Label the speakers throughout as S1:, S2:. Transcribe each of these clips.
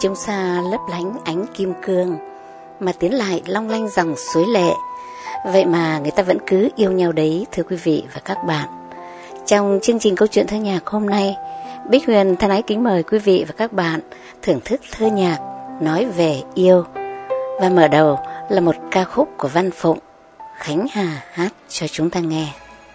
S1: trông xa lấp lánh ánh kim cương, mà tiến lại long lanh dòng suối lệ. Vậy mà người ta vẫn cứ yêu nhau đấy, thưa quý vị và các bạn. Trong chương trình Câu chuyện thơ nhạc hôm nay, Bích Huyền thân ái kính mời quý vị và các bạn thưởng thức thơ nhạc nói về yêu. Và mở đầu là một ca khúc của Văn Phụng, Khánh Hà hát cho chúng ta nghe.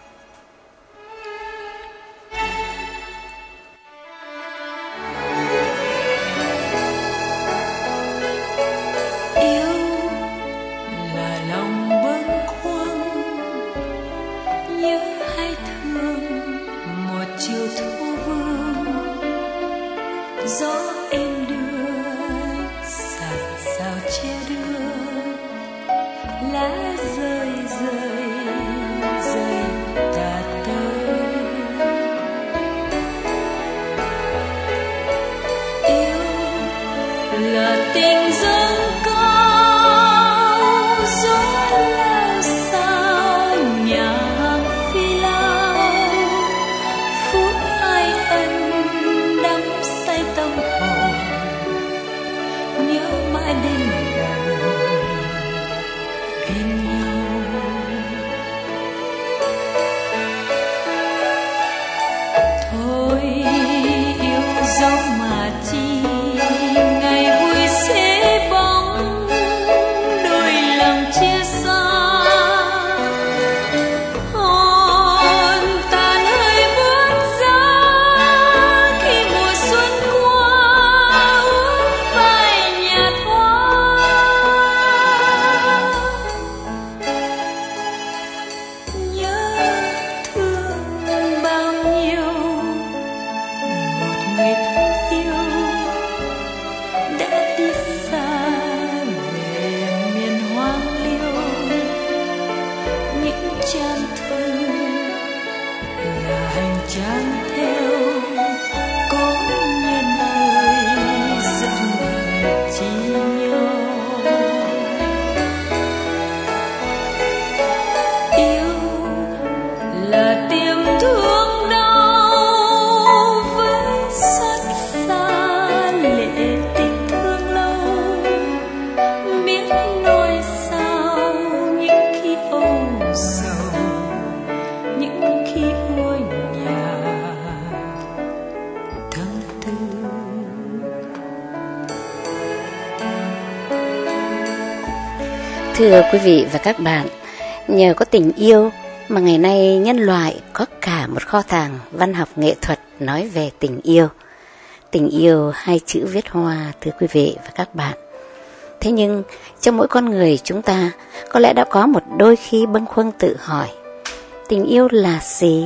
S1: Thưa quý vị và các bạn, nhờ có tình yêu mà ngày nay nhân loại có cả một kho tàng văn học nghệ thuật nói về tình yêu. Tình yêu hai chữ viết hoa, thưa quý vị và các bạn. Thế nhưng trong mỗi con người chúng ta có lẽ đã có một đôi khi bâng khuâng tự hỏi, tình yêu là gì?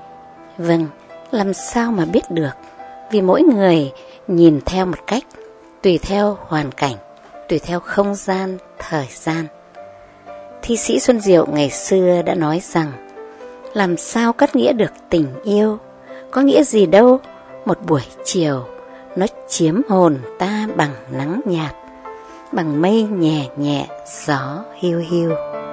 S1: Vâng, làm sao mà biết được? Vì mỗi người nhìn theo một cách, tùy theo hoàn cảnh, tùy theo không gian, thời gian. Thi sĩ Xuân Diệu ngày xưa đã nói rằng, làm sao cắt nghĩa được tình yêu, có nghĩa gì đâu, một buổi chiều nó chiếm hồn ta bằng nắng nhạt, bằng mây nhẹ nhẹ, gió hiu hiu.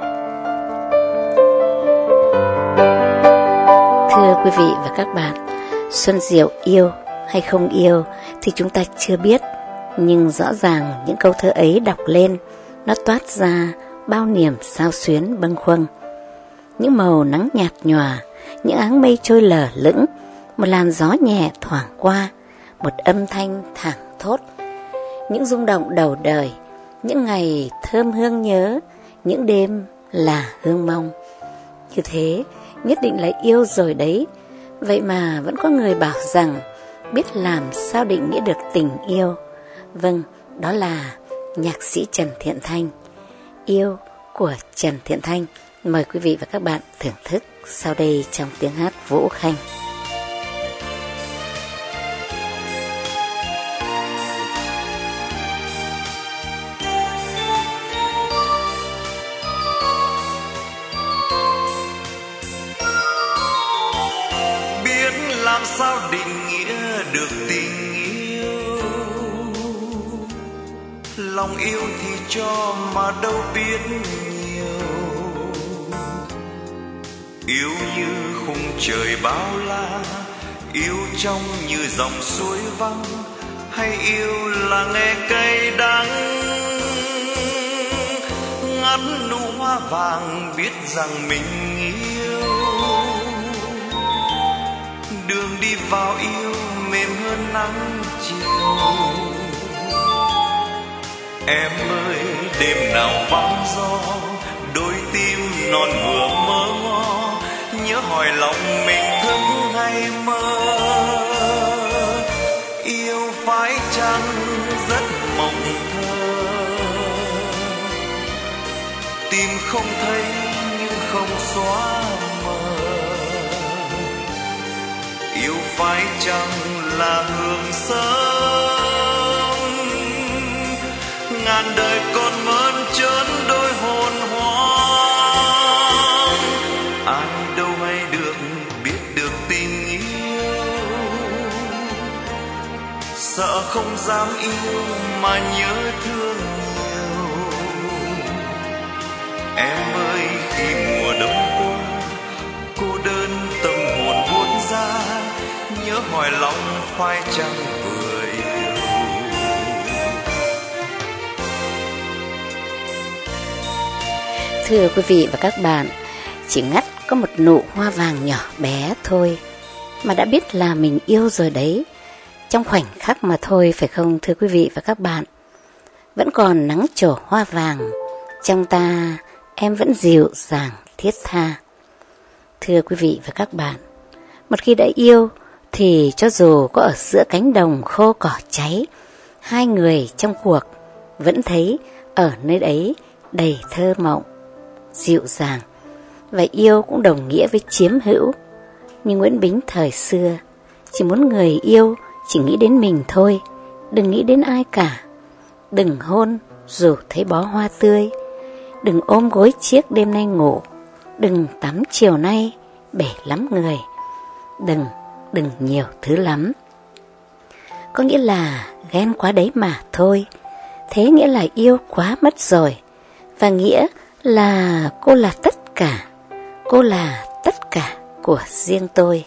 S1: Thưa quý vị và các bạn, Xuân Diệu yêu hay không yêu thì chúng ta chưa biết, nhưng rõ ràng những câu thơ ấy đọc lên, nó toát ra bao niềm xao xuyến bâng khuâng. Những màu nắng nhạt nhòa, những áng mây trôi lờ lững, một làn gió nhẹ thoảng qua, một âm thanh thảng thốt, những rung động đầu đời, những ngày thơm hương nhớ, những đêm là hương mong. Như thế nhất định là yêu rồi đấy. Vậy mà vẫn có người bảo rằng biết làm sao định nghĩa được tình yêu. Vâng, đó là nhạc sĩ Trần Thiện Thanh. Yêu của Trần Thiện Thanh. Mời quý vị và các bạn thưởng thức sau đây trong tiếng hát Vũ Khanh.
S2: Biết làm sao định nghĩa được tình yêu, lòng yêu thì cho mà đâu biết nhiều. Yêu như khung trời bao la, yêu trong như dòng suối vắng, hay yêu là nghe cay đắng? Ngắt nụ hoa vàng biết rằng mình yêu, đường đi vào yêu mềm hơn nắng chiều. Em ơi đêm nào vắng gió, đôi tim non vừa mơ ngó, nhớ hỏi lòng mình thức hay mơ. Yêu phải chăng rất mộng thơ, tìm không thấy nhưng không xóa mờ. Yêu phải chăng là hương sớm, ngàn đời còn mơn trớn đôi hồn hoang. Ai đâu hay được biết được tình yêu, sợ không dám yêu mà nhớ thương nhiều. Em ơi khi mùa đông qua, cô đơn tâm hồn buốt ra, nhớ hỏi lòng phải chăng vừa yêu.
S1: Thưa quý vị và các bạn, chỉ ngắt có một nụ hoa vàng nhỏ bé thôi mà đã biết là mình yêu rồi đấy, trong khoảnh khắc mà thôi, phải không thưa quý vị và các bạn? Vẫn còn nắng trổ hoa vàng, trong ta em vẫn dịu dàng thiết tha. Thưa quý vị và các bạn, một khi đã yêu thì cho dù có ở giữa cánh đồng khô cỏ cháy, hai người trong cuộc vẫn thấy ở nơi ấy đầy thơ mộng, dịu dàng. Và yêu cũng đồng nghĩa với chiếm hữu. Như Nguyễn Bính thời xưa, chỉ muốn người yêu chỉ nghĩ đến mình thôi, đừng nghĩ đến ai cả. Đừng hôn dù thấy bó hoa tươi, đừng ôm gối chiếc đêm nay ngủ, đừng tắm chiều nay bể lắm người, đừng nhiều thứ lắm. Có nghĩa là ghen quá đấy mà thôi. Thế nghĩa là yêu quá mất rồi. Và nghĩa là cô là tất cả, cô là tất cả của riêng tôi.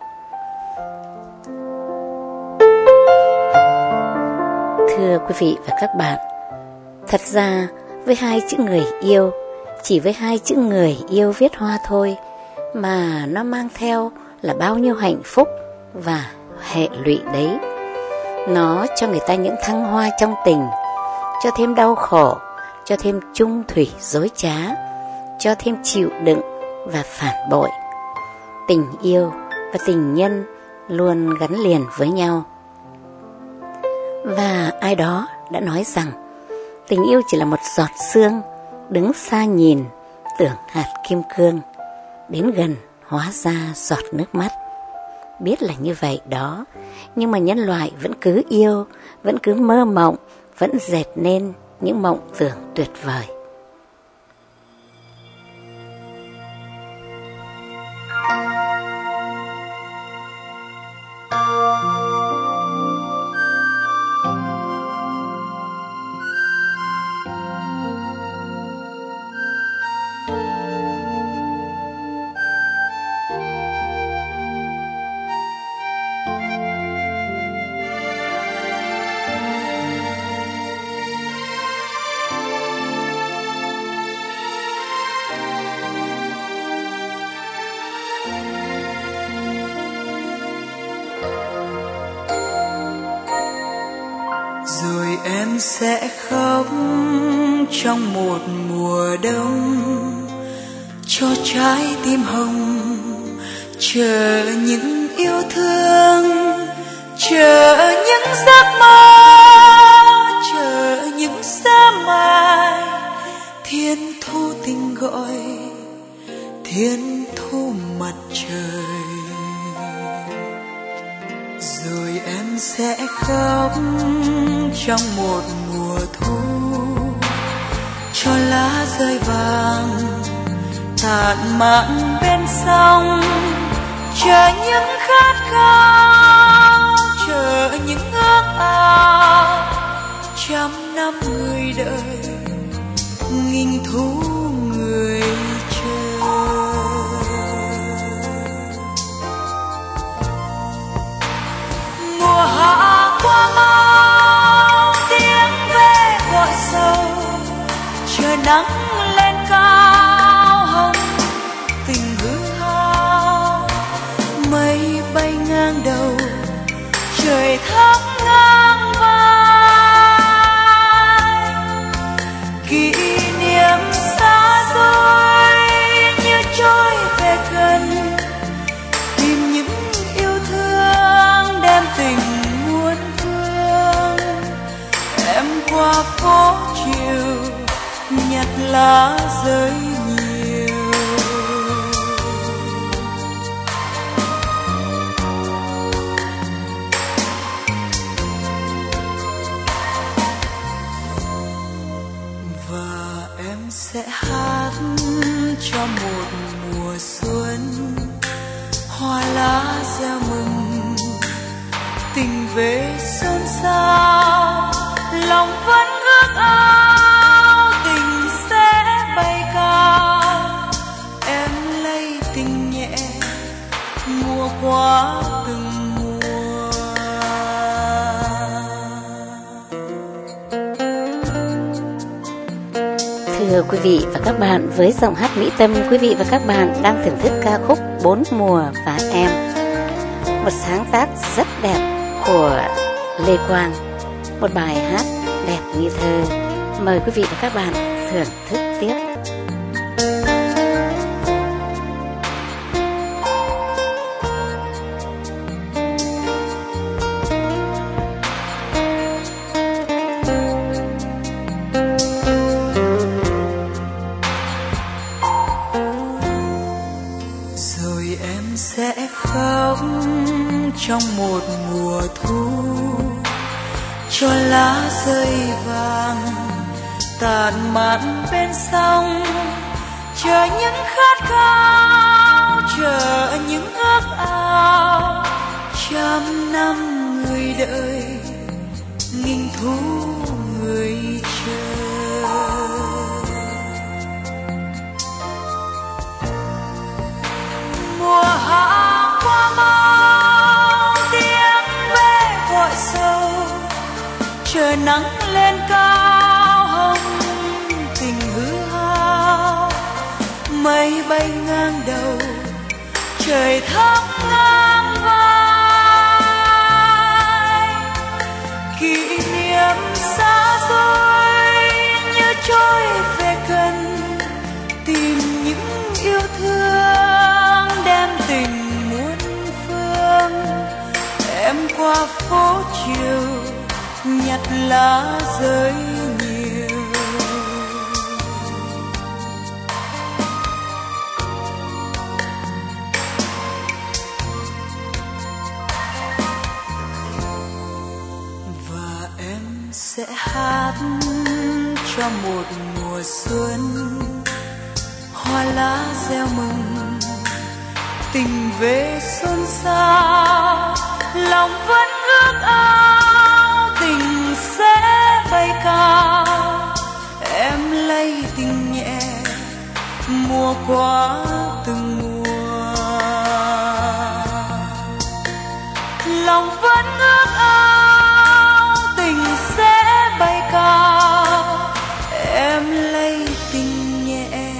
S1: Thưa quý vị và các bạn, thật ra với hai chữ người yêu, chỉ với hai chữ người yêu viết hoa thôi mà nó mang theo là bao nhiêu hạnh phúc và hệ lụy đấy. Nó cho người ta những thăng hoa trong tình, cho thêm đau khổ, cho thêm chung thủy dối trá, cho thêm chịu đựng và phản bội. Tình yêu và tình nhân luôn gắn liền với nhau. Và ai đó đã nói rằng tình yêu chỉ là một giọt sương, đứng xa nhìn tưởng hạt kim cương, đến gần hóa ra giọt nước mắt. Biết là như vậy đó, nhưng mà nhân loại vẫn cứ yêu, vẫn cứ mơ mộng, vẫn dệt nên những mộng tưởng tuyệt vời.
S3: Rồi em sẽ khóc trong một mùa đông, cho trái tim hồng chờ những yêu thương, chờ những giấc mơ, chờ những sớm mai. Thiên thu tình gọi, thiên thu mặt trời. Rồi em sẽ khóc trong một mùa thu, cho lá rơi vàng tàn mạn bên sông, chờ những khát khao, chờ những ước ao. Trăm năm người đợi, nghìn thu người chờ. Mùa hạ qua mai trời nắng lên cao hồng tình hư hao, mây bay ngang đầu trời thấp ngang vai, kỷ niệm xa xôi như trôi về gần, tìm những yêu thương đem tình muôn phương. Em qua phố chiều nhặt lá rơi nhiều, và em sẽ hát cho một mùa xuân, hoa lá reo mừng tình về xôn xao, lòng vẫn ước ao tình sẽ bay cao. Em lấy tình nhẹ mua qua từng mùa.
S1: Thưa quý vị và các bạn, với giọng hát mỹ tâm, quý vị và các bạn đang thưởng thức ca khúc Bốn Mùa và Em, một sáng tác rất đẹp của Lê Quang, một bài hát đẹp như thơ. Mời quý vị và các bạn thưởng thức tiếp.
S3: Rồi em sẽ khóc trong một mùa thu, cho lá rơi vàng tàn mạn bên sông, chờ những khát khao, chờ những ước ao. Trăm năm người đợi, nghìn thu người chờ. Mùa hạ qua mau, tiếng ve gọi sâu, trời nắng lên cao hồng tình hư hao, mây bay ngang đầu trời thấp ngang vai, kỷ niệm xa xôi như trôi về gần, tìm những yêu thương đem tình muôn phương. Em qua phố chiều nhặt lá rơi nhiều, và em sẽ hát cho một mùa xuân, hoa lá reo mừng tình về xôn xao, lòng vẫn ước ao tình sẽ bay cao. Em lấy tình nhẹ mua qua từng mùa, lòng vẫn ước ao tình sẽ bay cao. Em lấy tình nhẹ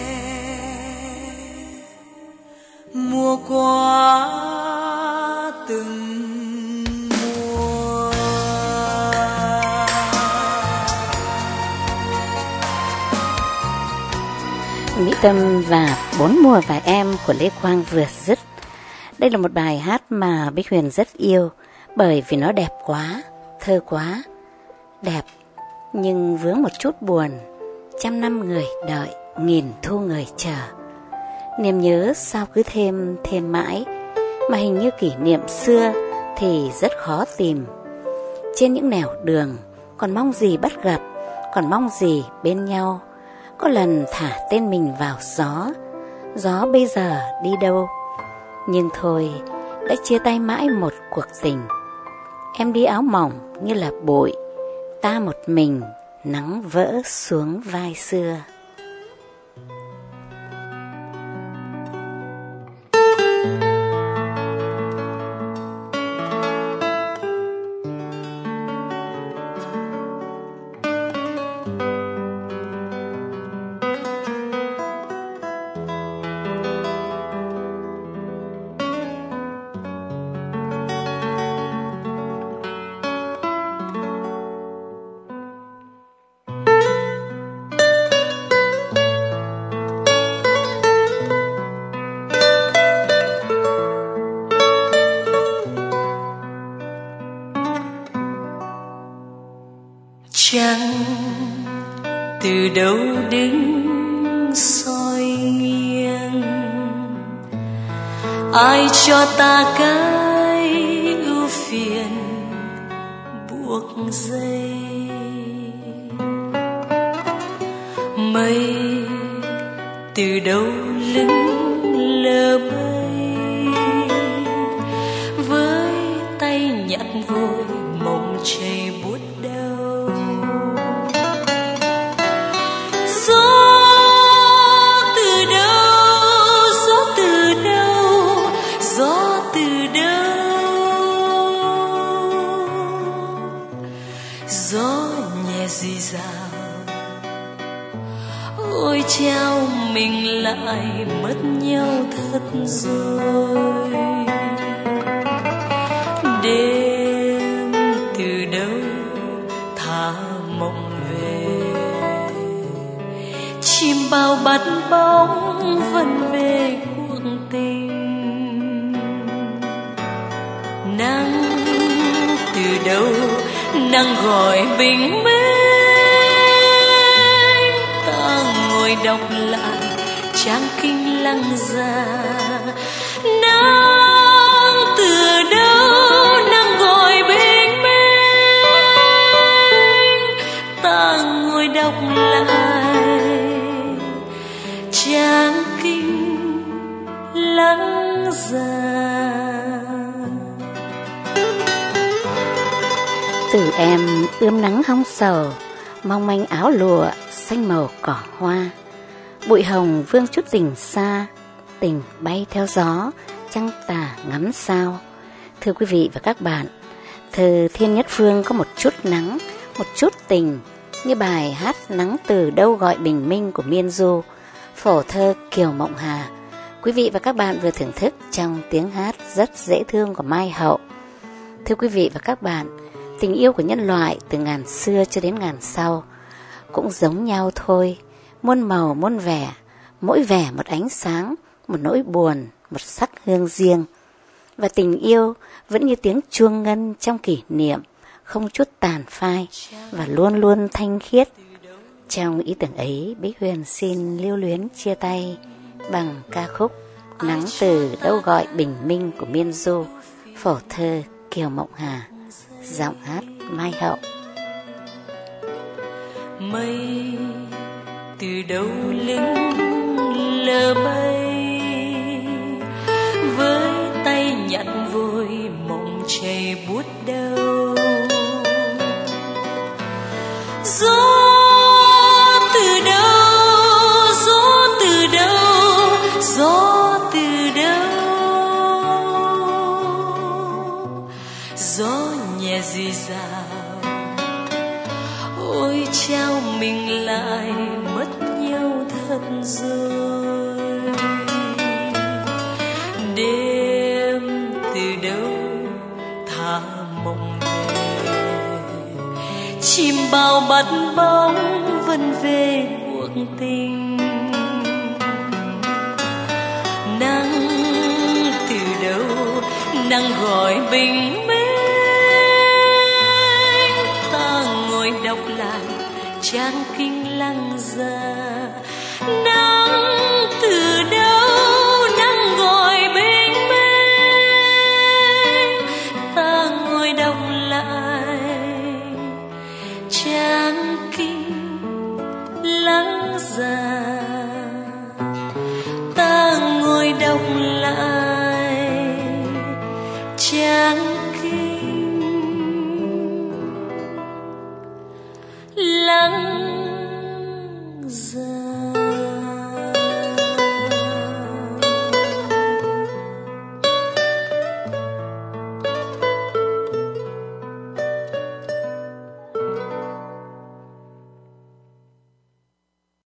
S3: mua qua từng mùa.
S1: Mỹ Tâm và Bốn Mùa và Em của Lê Quang vừa dứt. Đây là một bài hát mà Bích Huyền rất yêu, bởi vì nó đẹp quá, thơ quá. Đẹp nhưng vướng một chút buồn. Trăm năm người đợi, nghìn thu người chờ. Niềm nhớ sao cứ thêm mãi, mà hình như kỷ niệm xưa thì rất khó tìm. Trên những nẻo đường còn mong gì bắt gặp, còn mong gì bên nhau. Có lần thả tên mình vào gió, gió bây giờ đi đâu. Nhưng thôi, đã chia tay mãi một cuộc tình. Em đi áo mỏng như là bụi, ta một mình nắng vỡ xuống vai xưa.
S3: đứng soi nghiêng. Ai cho ta cái ưu phiền buộc dây? Mây từ đâu lững lờ bay, với tay nhặt vội mộng chảy buốt đau. Gió từ đâu, gió từ đâu, gió từ đâu? Gió nhẹ rì rào, ôi trao mình lại mất nhau thật rồi. Đêm từ đâu thả mộng về, chim bao bắt bóng vần về cuộc tình. Nắng từ đâu, nắng gọi bình minh, ta ngồi đọc lại trang kinh lăng già. Nắng từ đâu, nắng gọi bình minh, ta ngồi đọc lại trang kinh lăng già.
S1: Từ em ươm nắng hong sầu, mong manh áo lụa xanh màu cỏ hoa. Bụi hồng vương chút rình xa, tình bay theo gió, trăng tà ngắm sao. Thưa quý vị và các bạn, thơ Thiên Nhất Phương có một chút nắng, một chút tình, như bài hát Nắng từ đâu gọi bình minh của Miên Du, phổ thơ Kiều Mộng Hà. Quý vị và các bạn vừa thưởng thức trong tiếng hát rất dễ thương của Mai Hậu. Thưa quý vị và các bạn, tình yêu của nhân loại từ ngàn xưa cho đến ngàn sau cũng giống nhau thôi, muôn màu muôn vẻ, mỗi vẻ một ánh sáng, một nỗi buồn, một sắc hương riêng. Và tình yêu vẫn như tiếng chuông ngân trong kỷ niệm, không chút tàn phai và luôn luôn thanh khiết. Trong ý tưởng ấy, Bích Huyền xin lưu luyến chia tay bằng ca khúc Nắng từ đâu gọi bình minh của Miên Du, phổ thơ Kiều Mộng Hà, giọng hát Mai Hậu.
S3: Mây từ đâu lững lờ bay, với tay nhặt vội mộng chảy buốt đau. Gió từ đâu, gió từ đâu, gió từ đâu? Gió nhẹ rì rào, ôi trao mình lại mất nhau thật rồi. Đêm từ đâu thả mộng về, chim bao bắt bóng vần về cuộc tình. Nắng từ đâu, nắng gọi bình minh, ta ngồi đọc lại trang kinh lăng già. Nắng từ đâu, nắng gọi bình minh, ta ngồi đọc lại trang kinh lăng già.